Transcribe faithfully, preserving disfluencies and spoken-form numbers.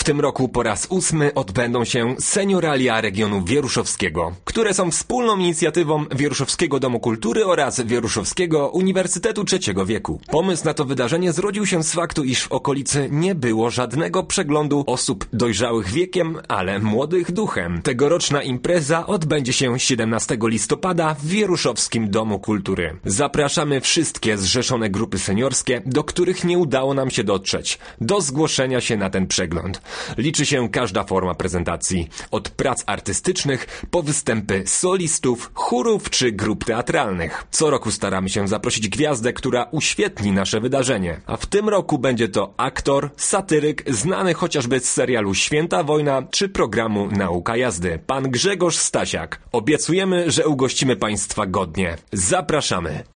tym roku po raz ósmy odbędą się Senioralia regionu wieruszowskiego, które są wspólną inicjatywą Wieruszowskiego Domu Kultury oraz Wieruszowskiego Uniwersytetu Trzeciego Wieku. Pomysł na to wydarzenie zrodził się z faktu, iż w okolicy nie było żadnego przeglądu osób dojrzałych wiekiem, ale młodych duchem. Tegoroczna impreza odbędzie się siedemnastego listopada w Wieruszowskim Domu Kultury. Zapraszamy wszystkie zrzeszone grupy seniorskie, do których nie udało nam się dotrzeć, do zgłoszenia się na ten przegląd. Liczy się każda forma prezentacji, od prac artystycznych po występy solistów, chórów czy grup teatralnych. Co roku staramy się zaprosić gwiazdę, która uświetni nasze wydarzenie. A w tym roku będzie to aktor, satyryk, znany chociażby z serialu Święta Wojna czy programu Nauka Jazdy, pan Grzegorz Stasiak. Obiecujemy, że ugościmy Państwa godnie. Zapraszamy!